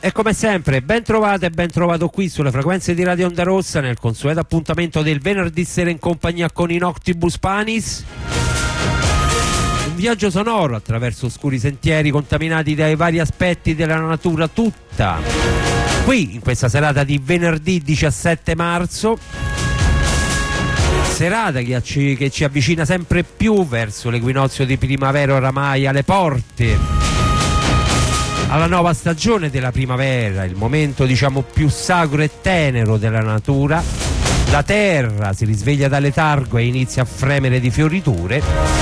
E come sempre, ben trovate e ben trovato qui sulle frequenze di Radio Onda Rossa nel consueto appuntamento del venerdì sera in compagnia con i Noctibus Panis. Un viaggio sonoro attraverso oscuri sentieri contaminati dai vari aspetti della natura tutta. Qui, in questa serata di venerdì 17 marzo, serata che ci avvicina sempre più verso l'equinozio di primavera oramai alle porte, alla nuova stagione della primavera, il momento diciamo più sacro e tenero della natura. La terra si risveglia dal letargo e inizia a fremere di fioriture,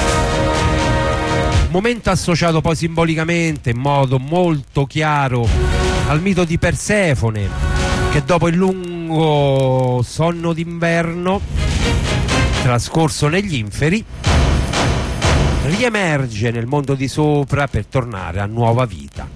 momento associato poi simbolicamente in modo molto chiaro al mito di Persefone, che dopo il lungo sonno d'inverno trascorso negli inferi riemerge nel mondo di sopra per tornare a nuova vita.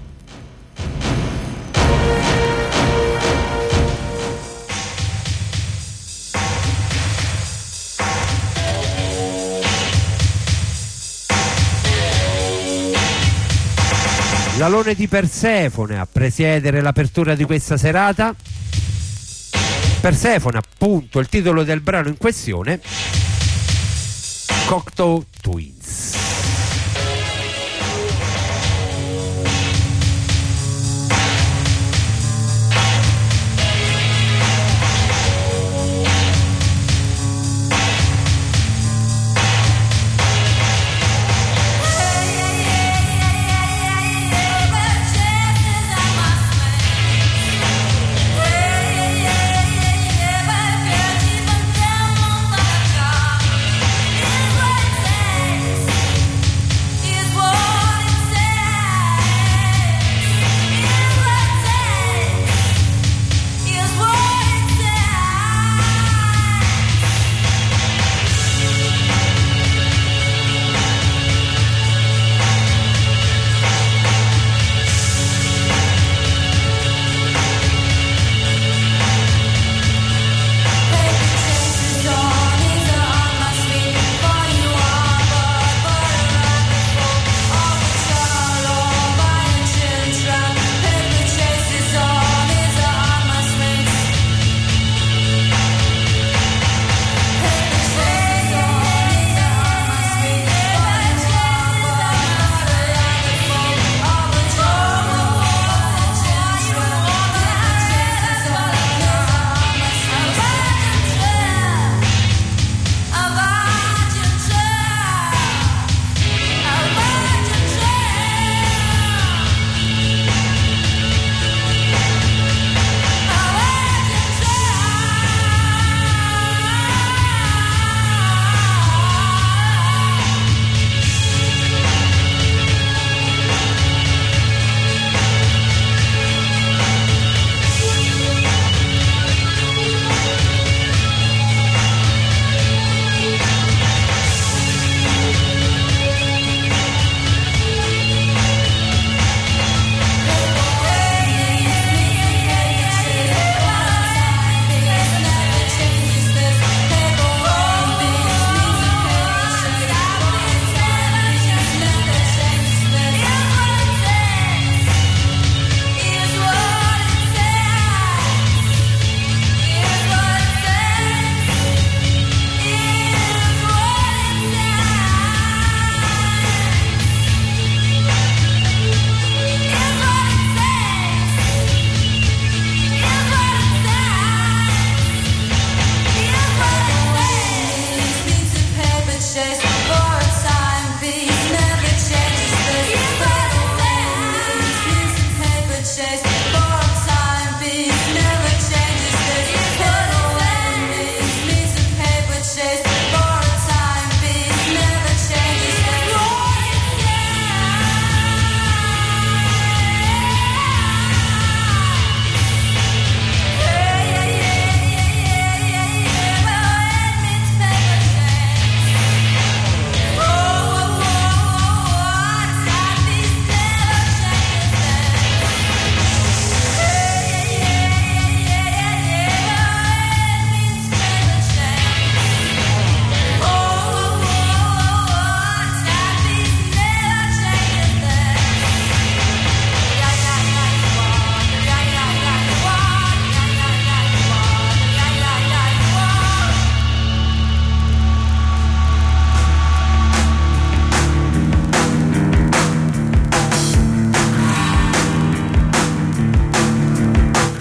L'alone di Persefone a presiedere l'apertura di questa serata. Persefone, appunto, il titolo del brano in questione, Cocteau Twins. Thank you.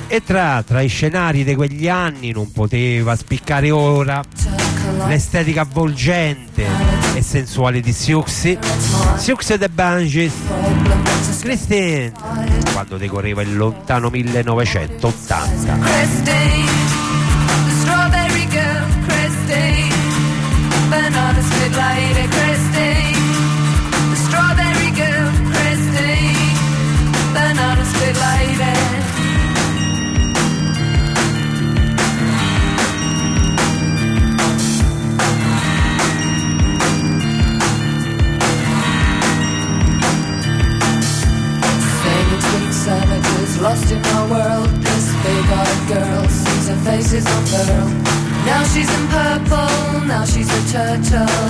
E tra i scenari di quegli anni non poteva spiccare ora l'estetica avvolgente e sensuale di Siouxsie e The Banshees, Christine, quando decorreva il lontano 1980. Christine, the strawberry girl, Christine, banana split lady, Christine, the strawberry girl, Christine, banana split lady. Savages lost in our world. This big-eyed girl sees her face is unfurled. Now she's in purple, now she's a turtle.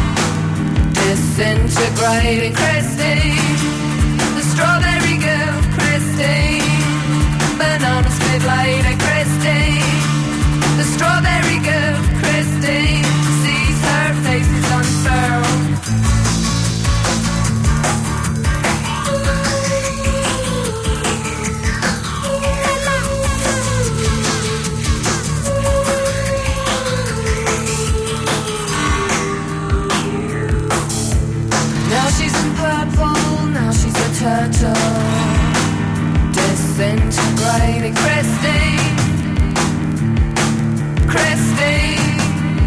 Disintegrating Christine, the strawberry girl, Christine, banana split lady, Christine, the strawberry girl, Christine, sees her face is unfurled. Turtle, disintegrating Christine, Christine,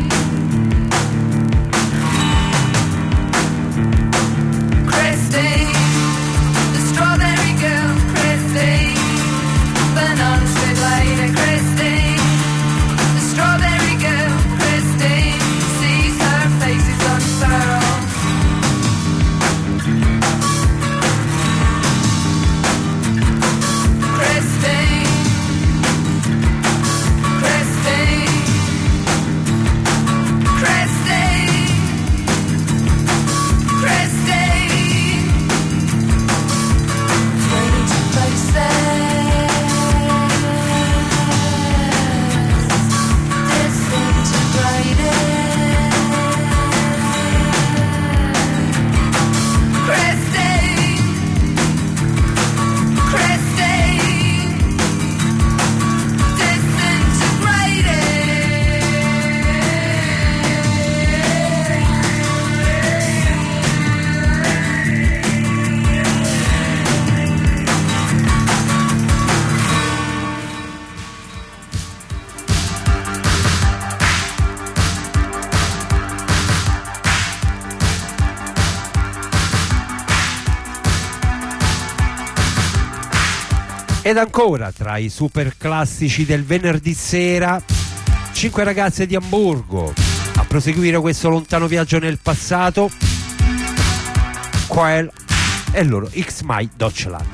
Christine, the strawberry girl, Christine, banana split lady, Christine, the strawberry girl, Christine, sees her face is unfurled. Ed ancora tra i super classici del venerdì sera, 5 ragazze di Amburgo a proseguire questo lontano viaggio nel passato, Quell e il loro X My Deutschland.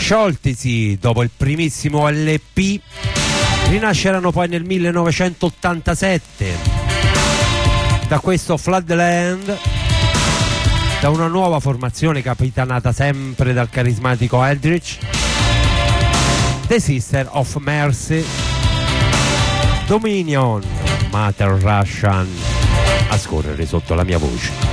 Scioltisi dopo il primissimo LP, rinasceranno poi nel 1987 da questo Floodland, da una nuova formazione capitanata sempre dal carismatico Eldritch, The Sister of Mercy, Dominion, Mother Russian, a scorrere sotto la mia voce.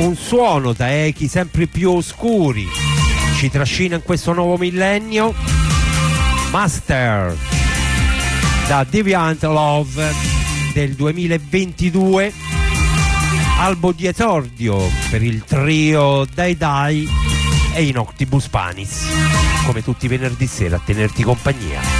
un suono da echi sempre più oscuri ci trascina in questo nuovo millennio. Master da Deviant Love del 2022, albo di esordio per il trio Dai Dai e i Noctibus Panis, come tutti i venerdì sera a tenerti compagnia.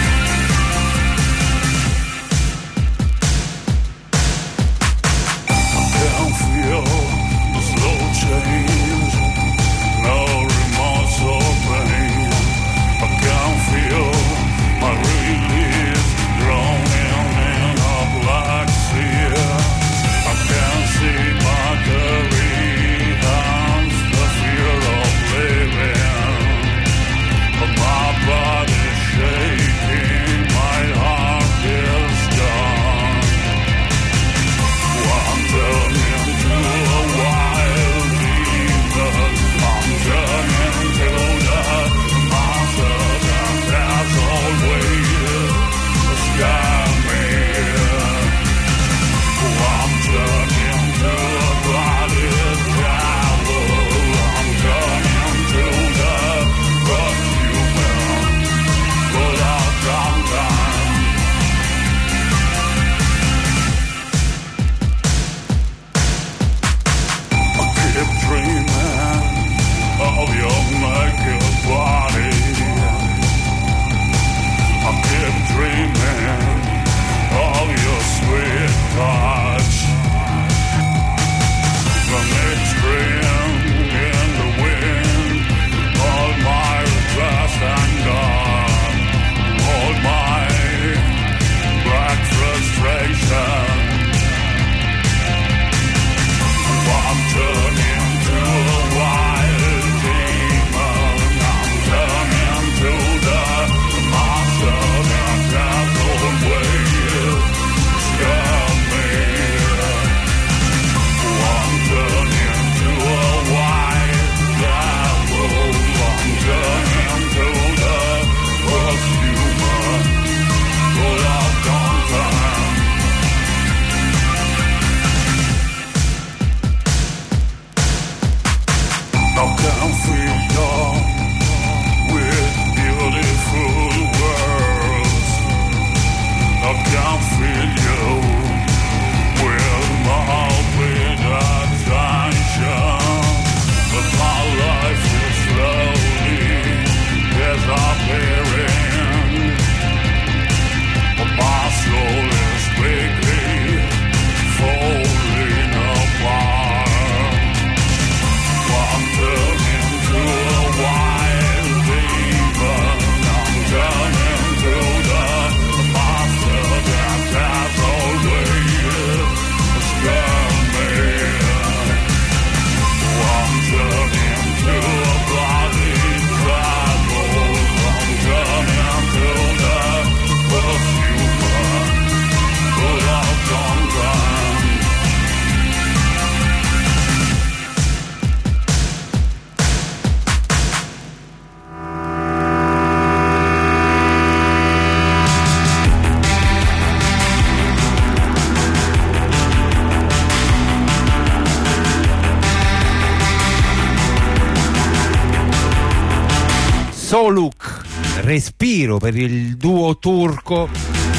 Soluk, respiro per il duo turco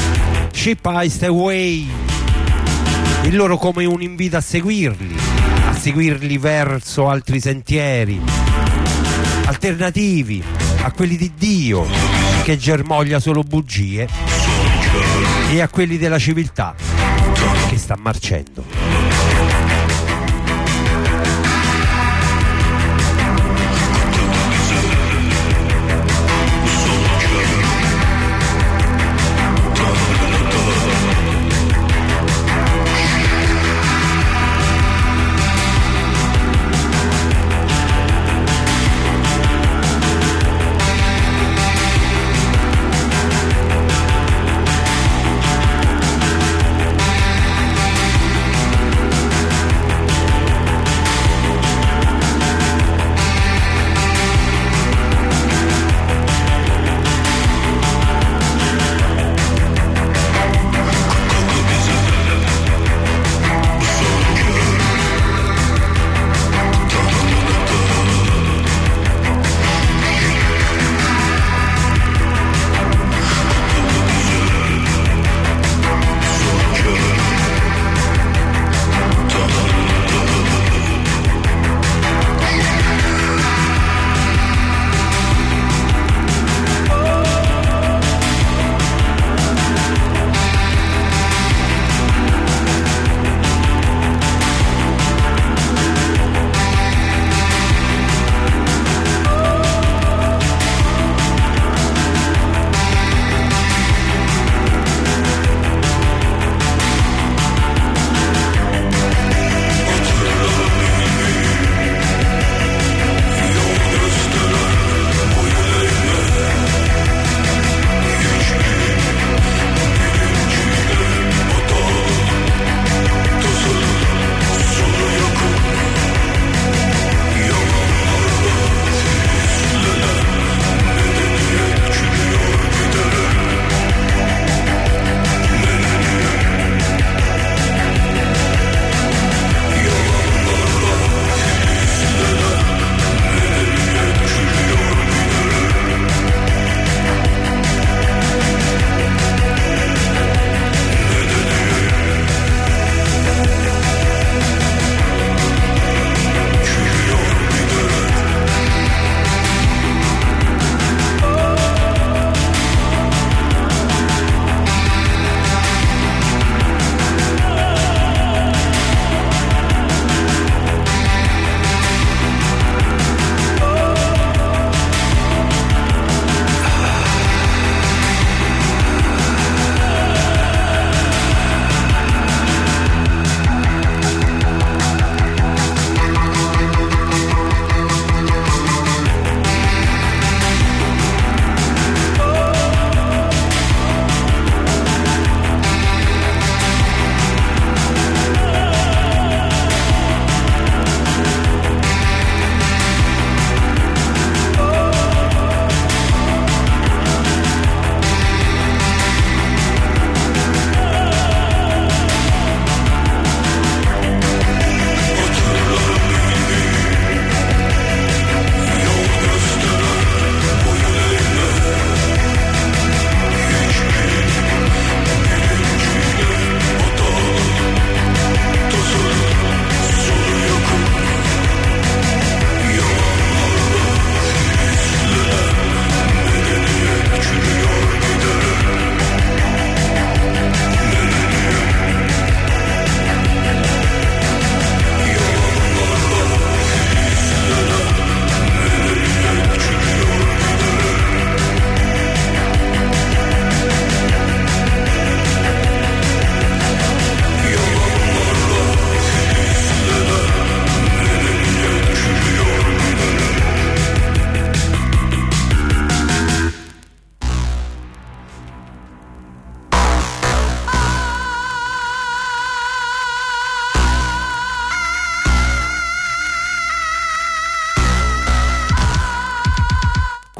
Ship Iced Away, il loro come un invito a seguirli verso altri sentieri alternativi a quelli di Dio che germoglia solo bugie e a quelli della civiltà che sta marcendo.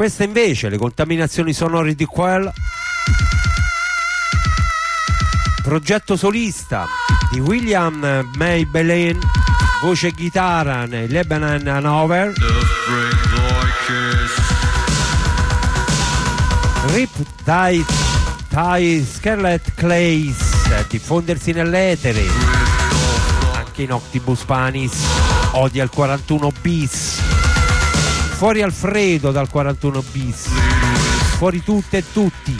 Queste invece le contaminazioni sonore di quel progetto solista di William Maybelline, voce e chitarra nei Lebanon Hanover, Rip Tie Scarlet Clays, diffondersi nell'etere, anche in Octibus Panis, odia il 41 bis, fuori Alfredo dal 41 bis, fuori tutte e tutti.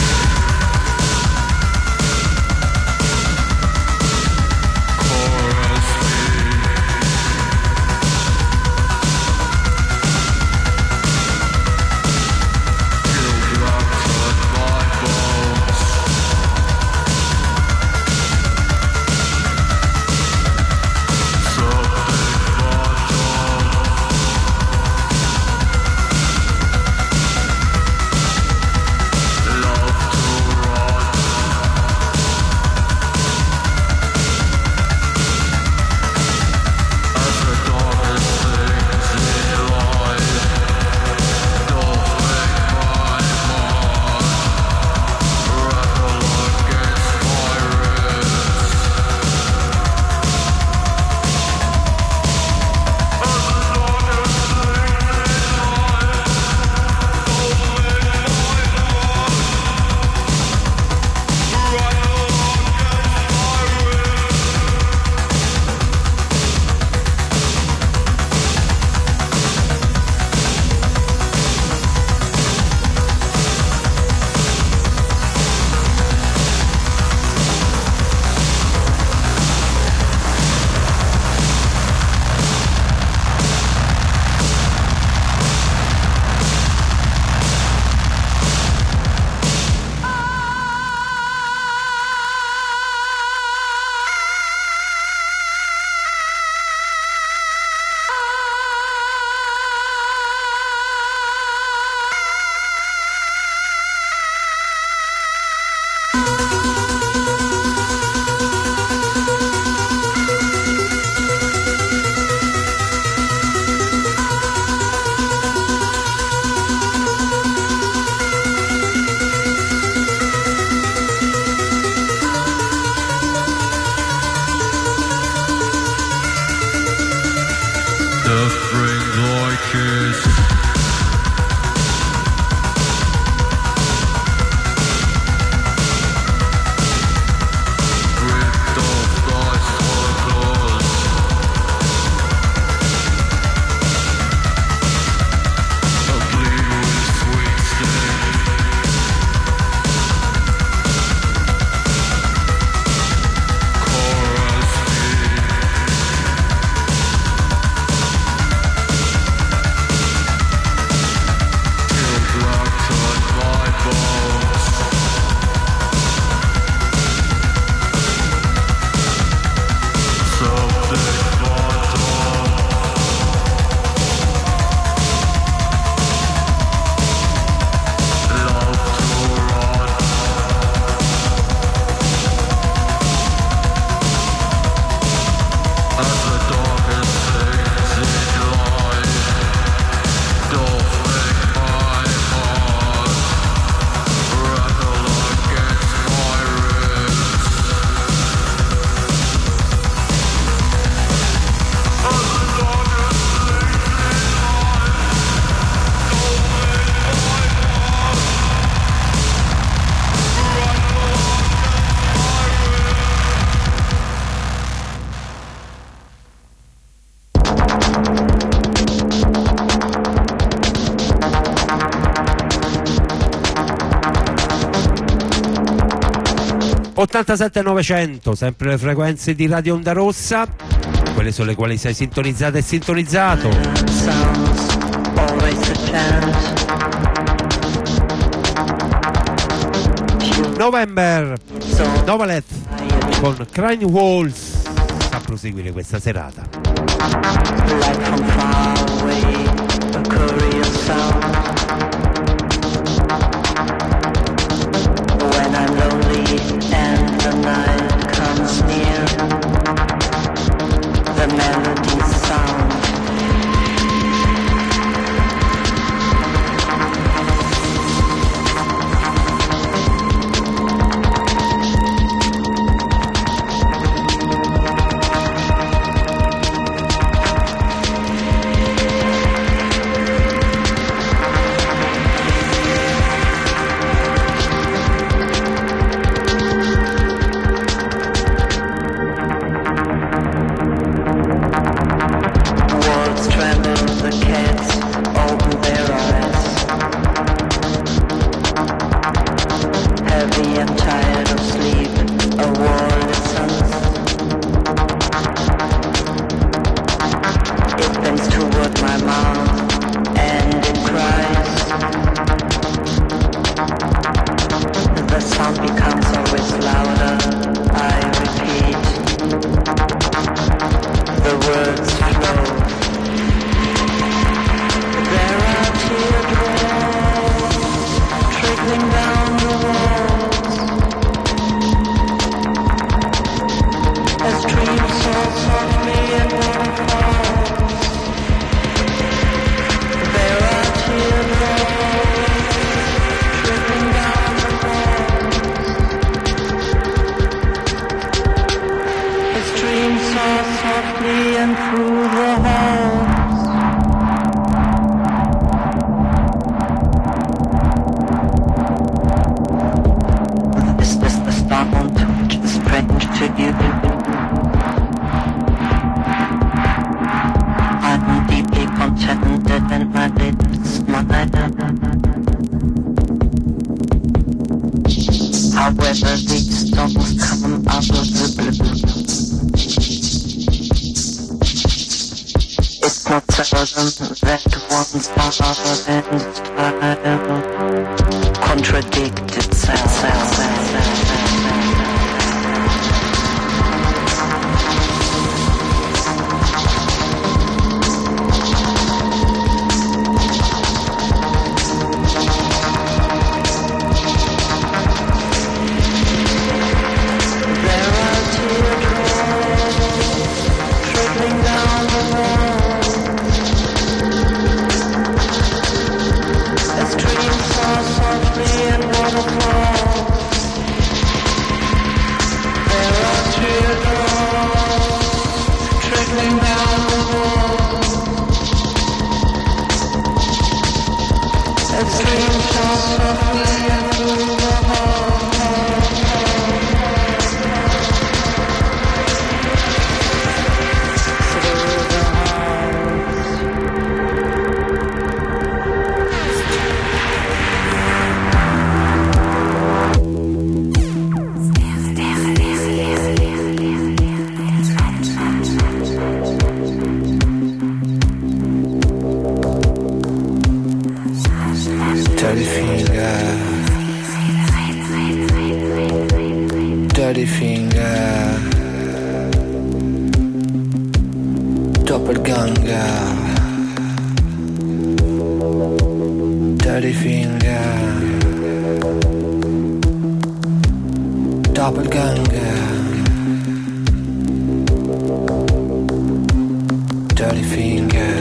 (87.900), sempre le frequenze di Radio Onda Rossa, quelle sulle quali sei sintonizzato e sintonizzato. November, Novalet con Crying Walls a proseguire questa serata. Like from far away, a courier sound. When I'm lonely and the night comes near, the melodies sound. However, these don't come out of the blue. It's not seldom that one's art and style contradict itself. Dirty finger, doppelganger, dirty finger, doppelganger, dirty finger,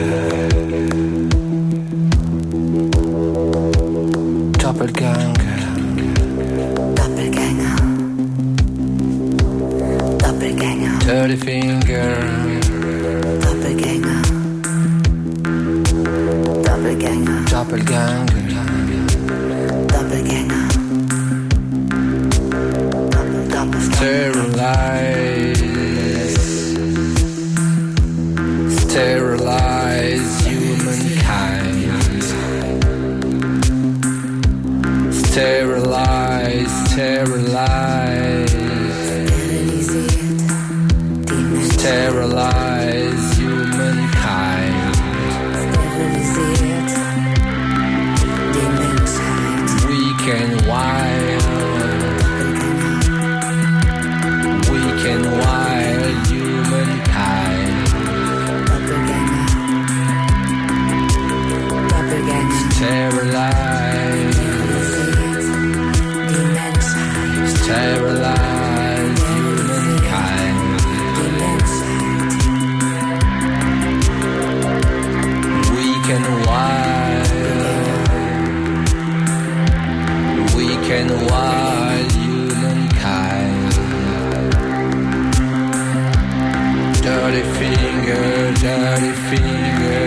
doppelganger. Dirty finger, Doppelgänger, Doppelgänger, doppelganger, Doppelgänger, sterilize humankind, sterilize, sterilize humankind. Weak and wild, weak and wild humankind. Sterilize, sterilize humankind. Weak and wild humankind. Dirty finger, dirty finger,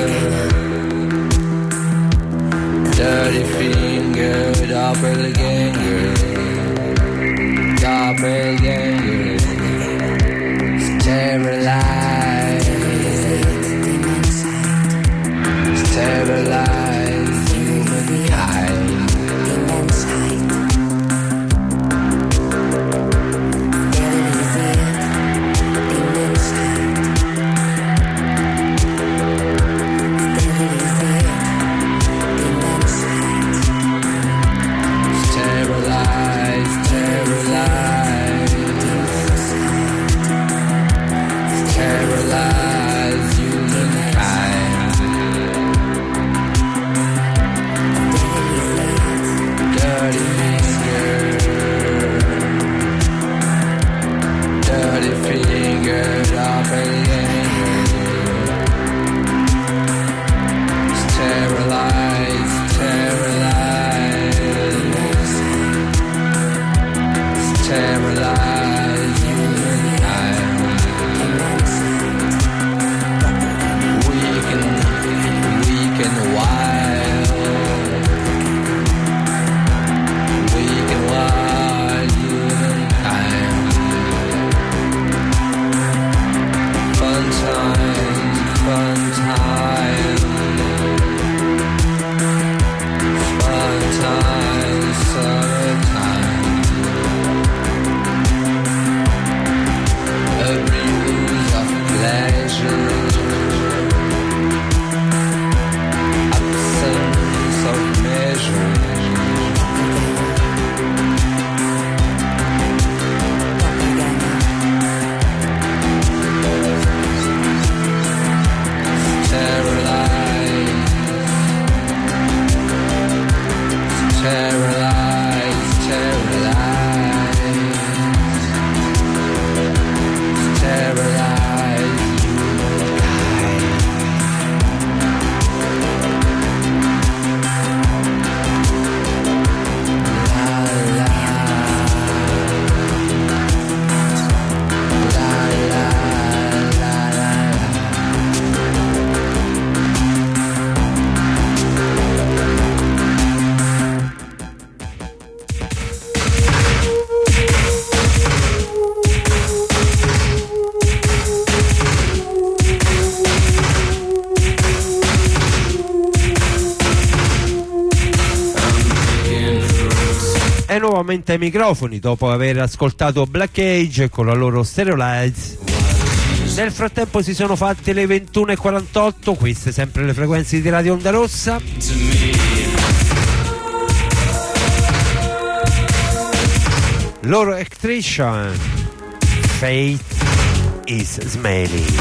dirty finger, doppelganger, doppelganger, sterilize, sterilize humankind. Sterilize, sterilize. è nuovamente ai microfoni dopo aver ascoltato Black Age con la loro Stereo Lights. Nel frattempo si sono fatte le 21:48, queste sempre le frequenze di Radio Onda Rossa. Loro Electrician, Fate is Smelling.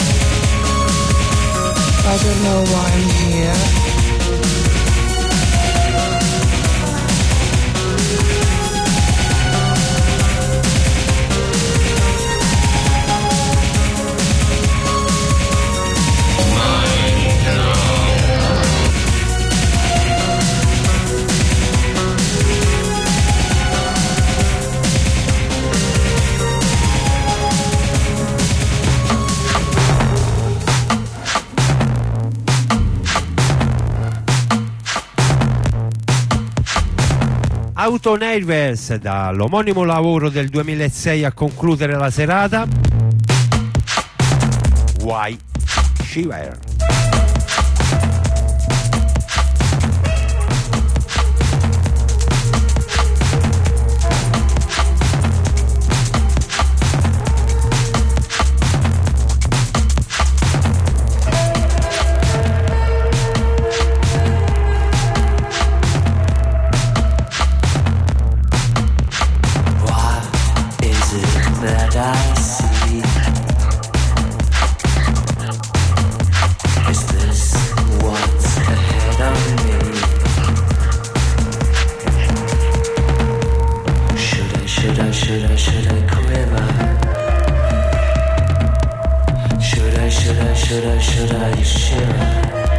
I don't know why I'm here. Autoneivers dall'omonimo lavoro del 2006 a concludere la serata. Why Shiver. That I see. Is this what's ahead of me? Should I quiver? Should I shiver?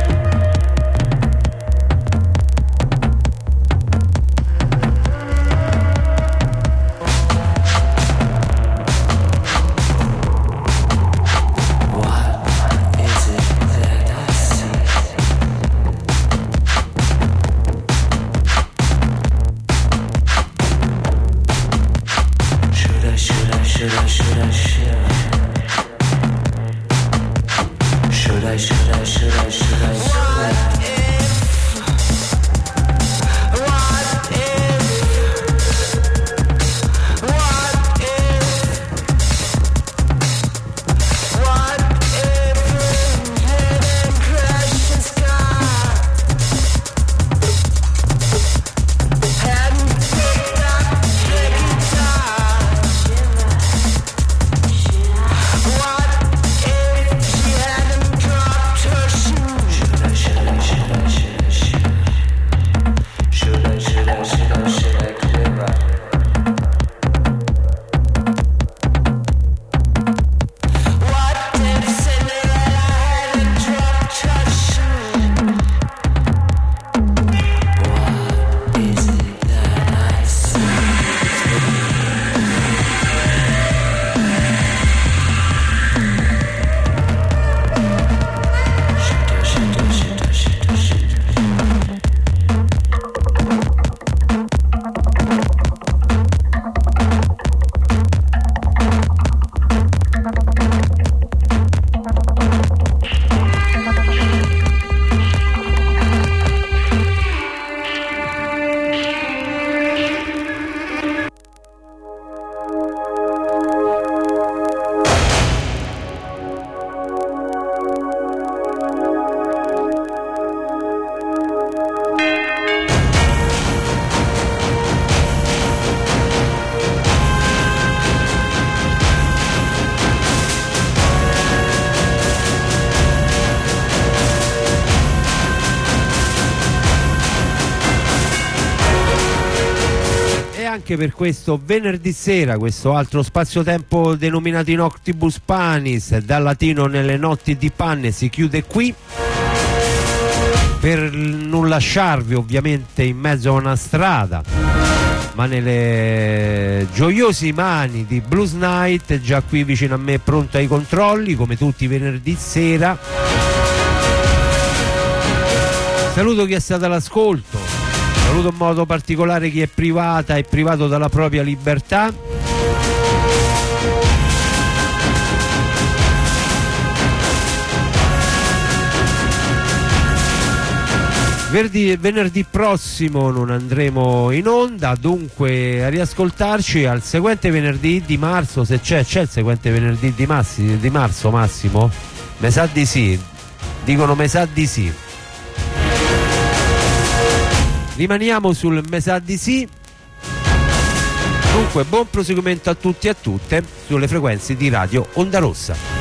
Anche per questo venerdì sera, questo altro spazio-tempo denominato in Octibus Panis, dal latino nelle notti di Panne, si chiude qui, per non lasciarvi ovviamente in mezzo a una strada, ma nelle gioiose mani di Blues Night, già qui vicino a me pronto ai controlli come tutti i venerdì sera. Saluto chi è stato all'ascolto, saluto in modo particolare chi è privata e privato dalla propria libertà. Venerdì prossimo non andremo in onda, dunque a riascoltarci al seguente venerdì di marzo, se c'è il seguente venerdì di marzo, Massimo? Me sa di sì, dicono me sa di sì. Rimaniamo sul me sa di sì. Dunque buon proseguimento a tutti e a tutte sulle frequenze di Radio Onda Rossa.